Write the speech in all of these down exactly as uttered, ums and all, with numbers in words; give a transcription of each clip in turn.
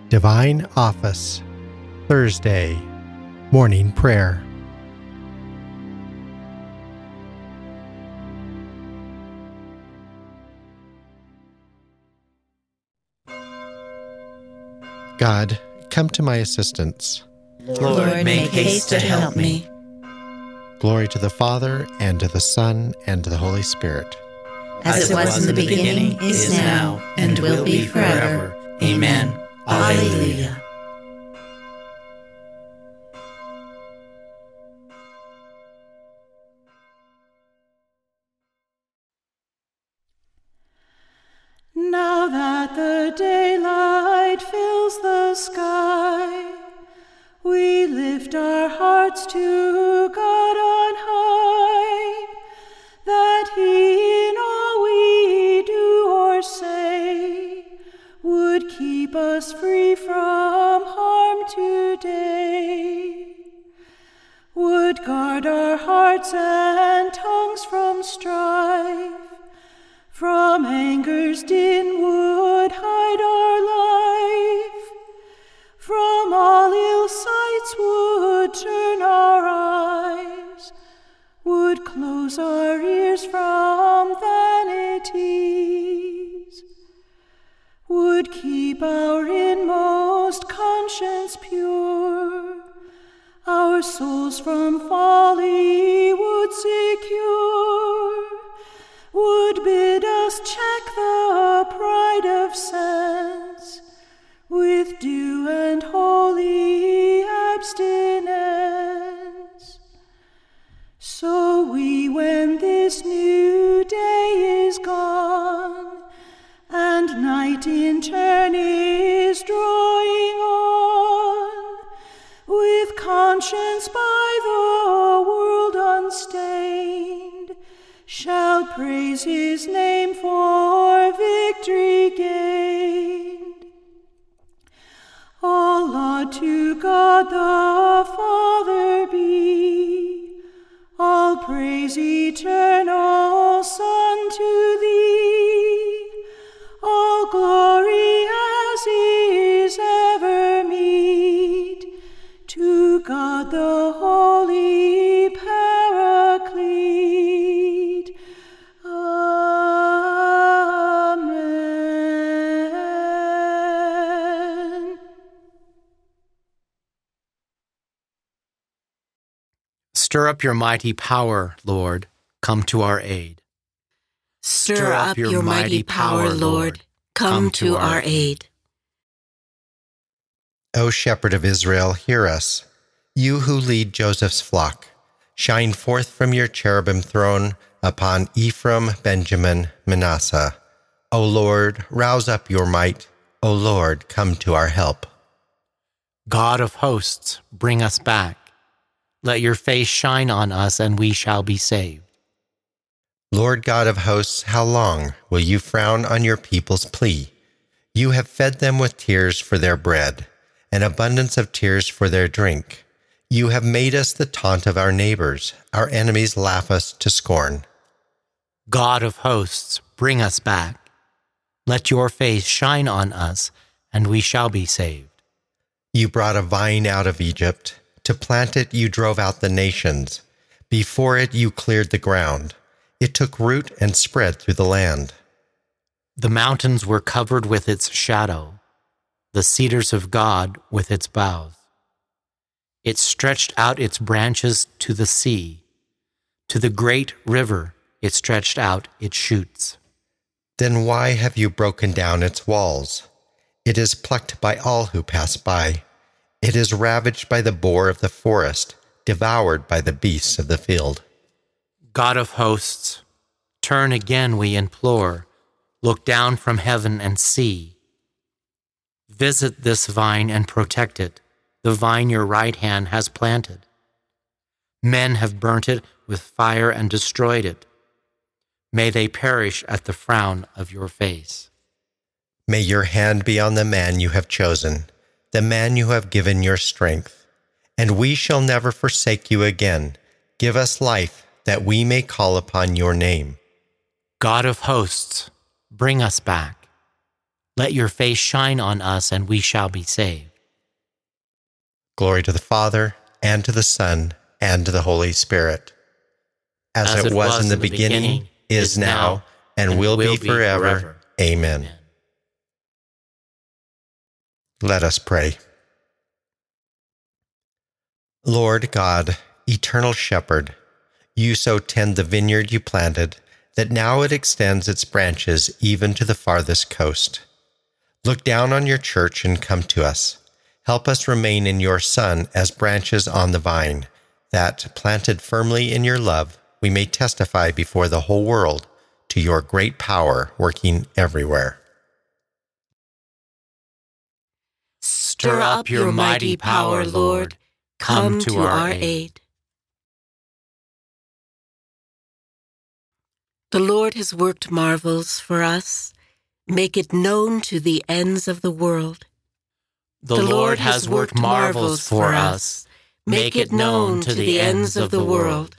Divine Office, Thursday, Morning Prayer. God, come to my assistance. Lord, make haste to help me. Glory to the Father, and to the Son, and to the Holy Spirit. As it was in the beginning, is now, and will be forever. Amen. Alleluia. Now that the daylight fills the sky, we lift our hearts to God on high, that He in all we do or say would keep us free from harm today, would guard our hearts and tongues from strife, from anger's din would hide our life, from all ill sights would turn our eyes, would close our ears from vanities, would keep our inmost conscience pure, our souls from folly would secure, would bid us check the pride of sense with due and holy abstinence. So we, when this new day is gone, and night in turn is drawing on, with conscience by the world unstained, shall praise His name for victory gained. All laud to God the Father be, all praise eternal Son to Thee, all glory as is ever meet to God the Holy Paraclete. Amen. Stir up your mighty power, Lord. Come to our aid. Stir up your mighty power, Lord. Come to our aid. O Shepherd of Israel, hear us. You who lead Joseph's flock, shine forth from your cherubim throne upon Ephraim, Benjamin, Manasseh. O Lord, rouse up your might. O Lord, come to our help. God of hosts, bring us back. Let your face shine on us, and we shall be saved. Lord God of hosts, how long will you frown on your people's plea? You have fed them with tears for their bread, an abundance of tears for their drink. You have made us the taunt of our neighbors. Our enemies laugh us to scorn. God of hosts, bring us back. Let your face shine on us, and we shall be saved. You brought a vine out of Egypt. To plant it, you drove out the nations. Before it, you cleared the ground. It took root and spread through the land. The mountains were covered with its shadow, the cedars of God with its boughs. It stretched out its branches to the sea. To the great river it stretched out its shoots. Then why have you broken down its walls? It is plucked by all who pass by. It is ravaged by the boar of the forest, devoured by the beasts of the field. God of hosts, turn again, we implore. Look down from heaven and see. Visit this vine and protect it, the vine your right hand has planted. Men have burnt it with fire and destroyed it. May they perish at the frown of your face. May your hand be on the man you have chosen, the man you have given your strength. And we shall never forsake you again. Give us life, that we may call upon your name. God of hosts, bring us back. Let your face shine on us, and we shall be saved. Glory to the Father, and to the Son, and to the Holy Spirit. As, As it, it was, was in the beginning, beginning is now, and, and will, will be, be forever. forever. Amen. Amen. Let us pray. Lord God, eternal shepherd, you so tend the vineyard you planted, that now it extends its branches even to the farthest coast. Look down on your church and come to us. Help us remain in your Son as branches on the vine, that, planted firmly in your love, we may testify before the whole world to your great power working everywhere. Stir up your mighty power, Lord. Come to our aid. The Lord has worked marvels for us. Make it known to the ends of the world. The, the Lord has worked marvels for us. Make it known to the ends of the world.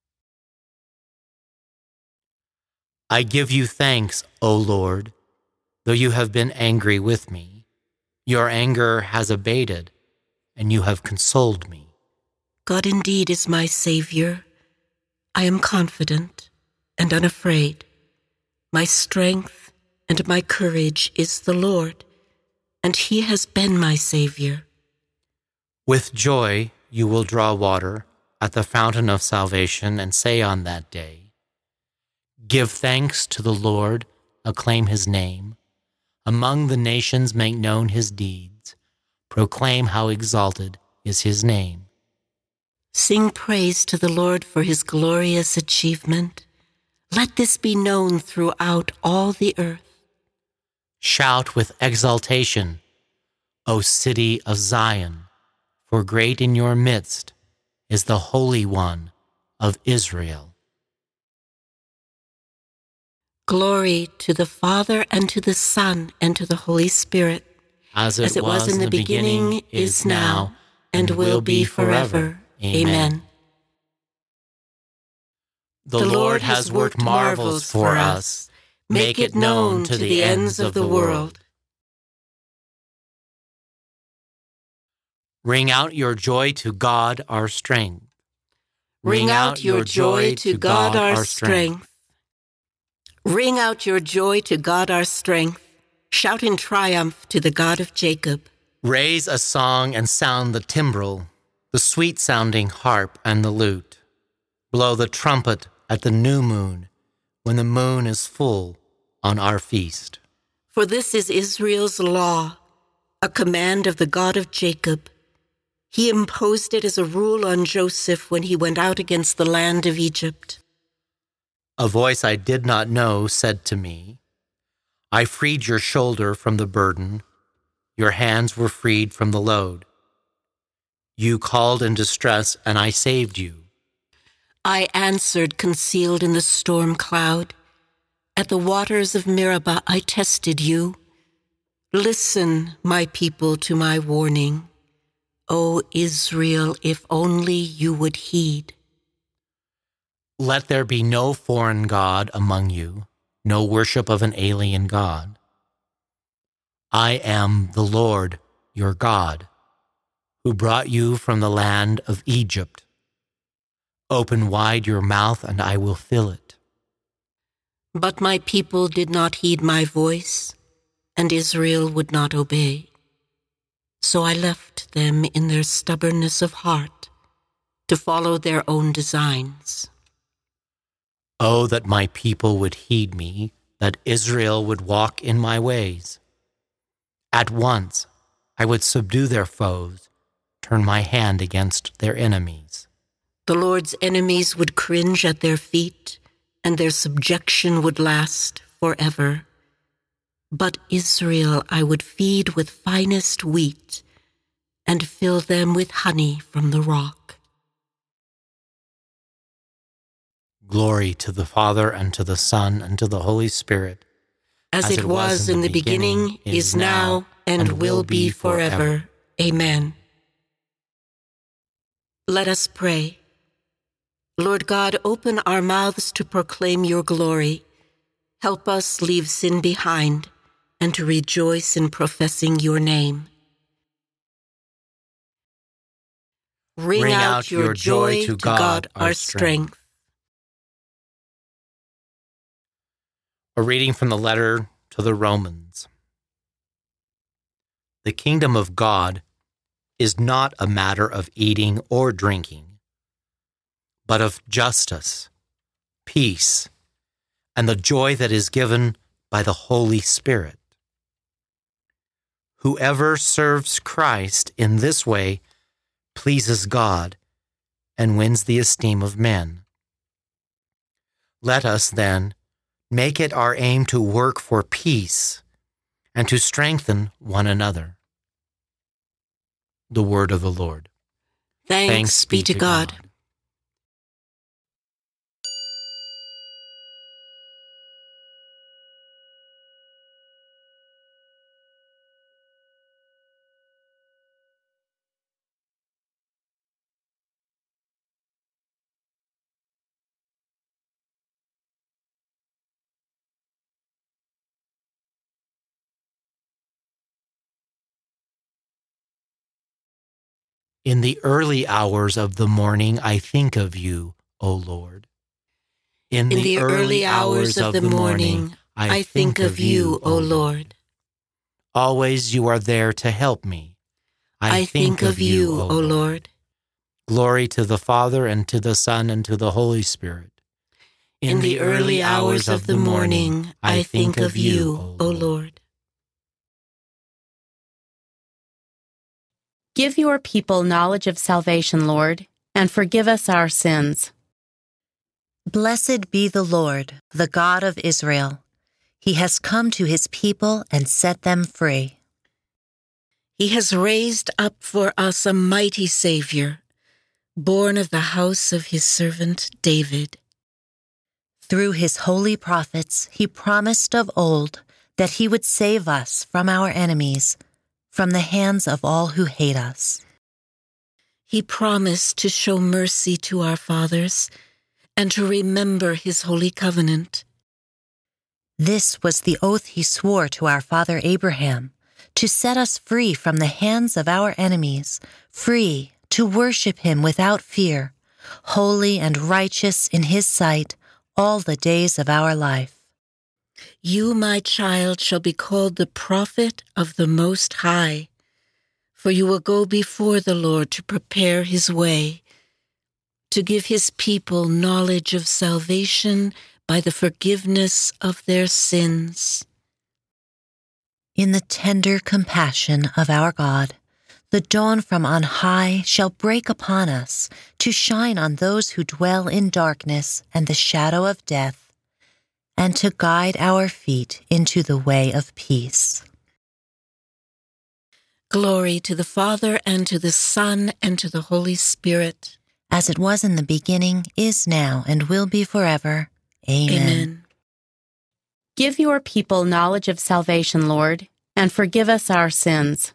I give you thanks, O Lord, though you have been angry with me. Your anger has abated, and you have consoled me. God indeed is my Savior. I am confident and unafraid. My strength and my courage is the Lord, and he has been my Savior. With joy you will draw water at the fountain of salvation and say on that day, give thanks to the Lord, acclaim his name. Among the nations make known his deeds. Proclaim how exalted is his name. Sing praise to the Lord for his glorious achievement. Let this be known throughout all the earth. Shout with exultation, O city of Zion, for great in your midst is the Holy One of Israel. Glory to the Father, and to the Son, and to the Holy Spirit, as it, as it was, was in the beginning, beginning is now, and will be forever. Amen. The Lord has worked marvels for us. Make it known to the ends of the world. Ring out your joy to God our strength. Ring out your joy to God our strength. Ring out your joy to God our strength. Shout in triumph to the God of Jacob. Raise a song and sound the timbrel, the sweet-sounding harp and the lute. Blow the trumpet at the new moon, when the moon is full on our feast. For this is Israel's law, a command of the God of Jacob. He imposed it as a rule on Joseph when he went out against the land of Egypt. A voice I did not know said to me, I freed your shoulder from the burden. Your hands were freed from the load. You called in distress, and I saved you. I answered, concealed in the storm cloud. At the waters of Meribah I tested you. Listen, my people, to my warning. O Israel, if only you would heed. Let there be no foreign god among you, no worship of an alien god. I am the Lord, your God, who brought you from the land of Egypt. Open wide your mouth, and I will fill it. But my people did not heed my voice, and Israel would not obey. So I left them in their stubbornness of heart to follow their own designs. Oh, that my people would heed me, that Israel would walk in my ways. At once I would subdue their foes, turn my hand against their enemies. The Lord's enemies would cringe at their feet, and their subjection would last forever. But Israel I would feed with finest wheat, and fill them with honey from the rock. Glory to the Father, and to the Son, and to the Holy Spirit. As, As it, it was, was in the beginning, beginning is now, and, and will be forever. forever. Amen. Let us pray. Lord God, open our mouths to proclaim your glory. Help us leave sin behind and to rejoice in professing your name. Ring, Ring out, out your, your joy joy to God, our strength. A reading from the letter to the Romans. The kingdom of God is not a matter of eating or drinking, but of justice, peace, and the joy that is given by the Holy Spirit. Whoever serves Christ in this way pleases God and wins the esteem of men. Let us, then, make it our aim to work for peace and to strengthen one another. The word of the Lord. Thanks, Thanks be to God. God. In the early hours of the morning, I think of you, O Lord. In, In the, the early hours of the morning, I think of you, O Lord. Always you are there to help me. I, I think of you, O Lord. Glory to the Father, and to the Son, and to the Holy Spirit. In the early hours of the morning, I think of you, O Lord. Give your people knowledge of salvation, Lord, and forgive us our sins. Blessed be the Lord, the God of Israel. He has come to his people and set them free. He has raised up for us a mighty Savior, born of the house of his servant David. Through his holy prophets, he promised of old that he would save us from our enemies, from the hands of all who hate us. He promised to show mercy to our fathers and to remember his holy covenant. This was the oath he swore to our father Abraham, to set us free from the hands of our enemies, free to worship him without fear, holy and righteous in his sight all the days of our life. You, my child, shall be called the prophet of the Most High, for you will go before the Lord to prepare his way, to give his people knowledge of salvation by the forgiveness of their sins. In the tender compassion of our God, the dawn from on high shall break upon us to shine on those who dwell in darkness and the shadow of death, and to guide our feet into the way of peace. Glory to the Father, and to the Son, and to the Holy Spirit. As it was in the beginning, is now, and will be forever. Amen. Amen. Give your people knowledge of salvation, Lord, and forgive us our sins.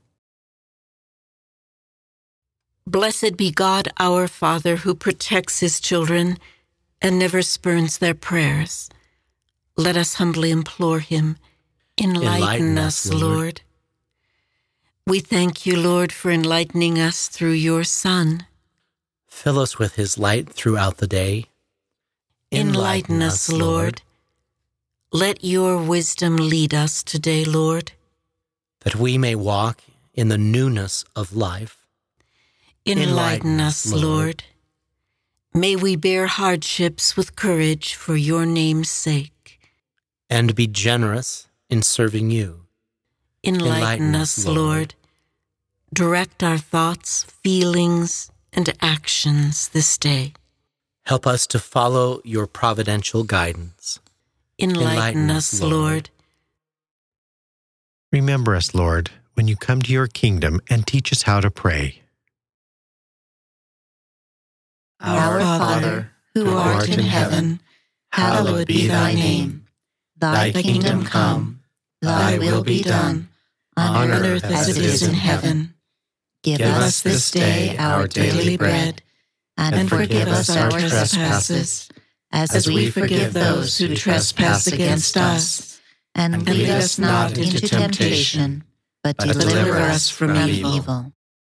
Blessed be God our Father, who protects his children and never spurns their prayers. Let us humbly implore him, enlighten, enlighten us, Lord. Lord. We thank you, Lord, for enlightening us through your Son. Fill us with his light throughout the day. Enlighten, enlighten us, Lord. Lord. Let your wisdom lead us today, Lord. That we may walk in the newness of life. Enlighten, enlighten us, Lord. Lord. May we bear hardships with courage for your name's sake. And be generous in serving you. Enlighten, Enlighten us, Lord. Lord. Direct our thoughts, feelings, and actions this day. Help us to follow your providential guidance. Enlighten, Enlighten us, Lord. Lord. Remember us, Lord, when you come to your kingdom, and teach us how to pray. Our Father, who art in heaven, hallowed be thy name. Thy kingdom come, thy will be done, on earth as it is in heaven. Give us this day our daily bread, and forgive us our trespasses, as we forgive those who trespass against us. And, And lead us not into temptation, but deliver us from evil.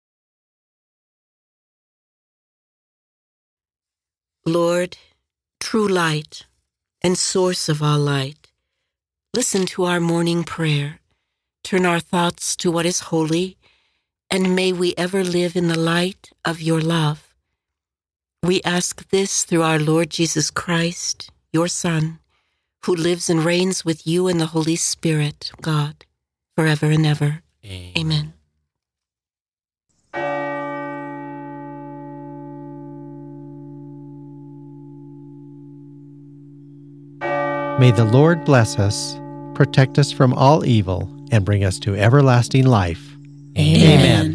Lord, true light and source of all light, listen to our morning prayer. Turn our thoughts to what is holy, and may we ever live in the light of your love. We ask this through our Lord Jesus Christ, your Son, who lives and reigns with you in the Holy Spirit, God, forever and ever. Amen. May the Lord bless us, protect us from all evil, and bring us to everlasting life. Amen. Amen.